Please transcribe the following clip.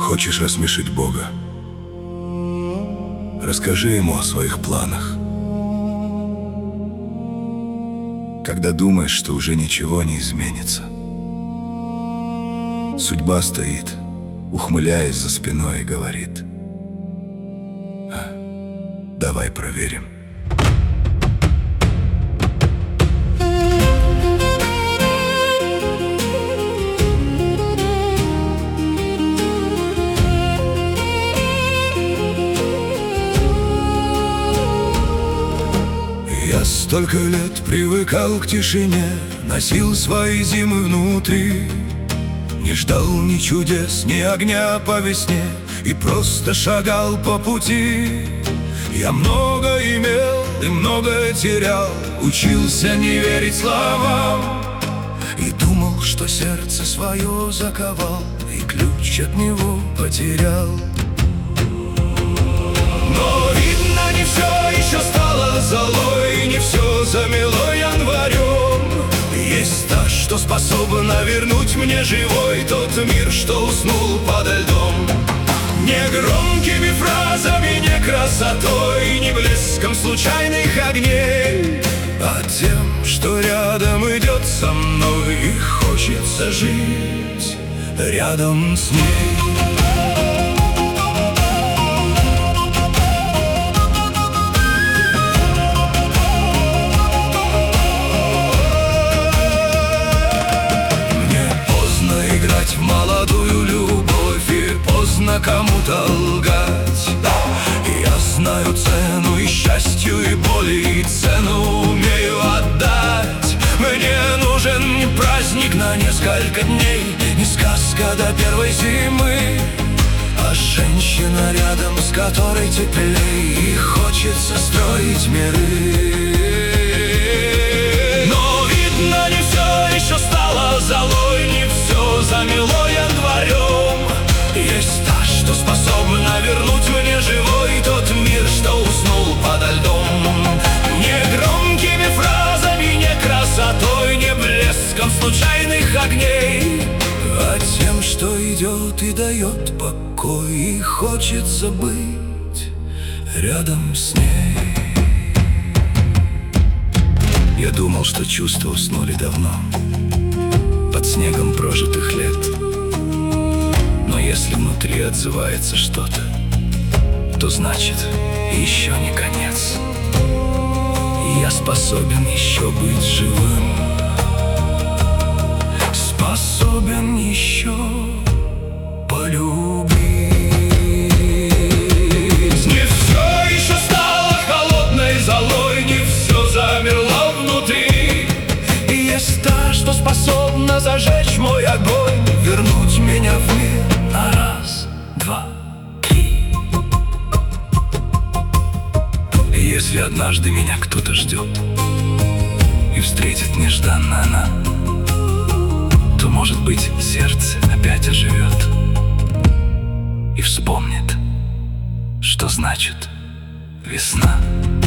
Хочешь рассмешить Бога? Расскажи Ему о своих планах. Когда думаешь, что уже ничего не изменится, судьба стоит, ухмыляясь за спиной, и говорит: давай проверим. Я столько лет привыкал к тишине, носил свои зимы внутри, не ждал ни чудес, ни огня по весне, и просто шагал по пути. Я много имел и многое терял, учился не верить словам, и думал, что сердце свое заковал, и ключ от него потерял. Но видно, не все еще стало золой, не все замело январем. Есть та, что способна вернуть мне живой тот мир, что уснул подо льдом. Не громкими фразами, не красотой, не блеском случайных огней, а тем, что рядом идет со мной, и хочется жить рядом с ней. В молодую любовь, и поздно кому-то лгать. Я знаю цену и счастью, и боли, и цену умею отдать. Мне нужен не праздник на несколько дней, не сказка до первой зимы, а женщина, рядом с которой теплей, и хочется строить миры. Но видно, не все еще стало золой, не все замело январем. Есть та, что способна вернуть мне живой тот мир, что уснул подо льдом. Не громкими фразами, не красотой, не блеском случайных огней, а тем, что идет и дает покой, и хочется быть рядом с ней. Я думал, что чувства уснули давно, под снегом прожитых лет. Но если внутри отзывается что-то, то значит, еще не конец. И я способен еще быть живым, способен еще полюбить. Не все еще стало холодной золой, не все замерло внутри. И есть та, что способна зажечь мой огонь, вернуть меня в мир на раз, два, три. И если однажды меня кто-то ждет и встретит нежданно она, то, может быть, сердце опять оживет и вспомнит, что значит весна.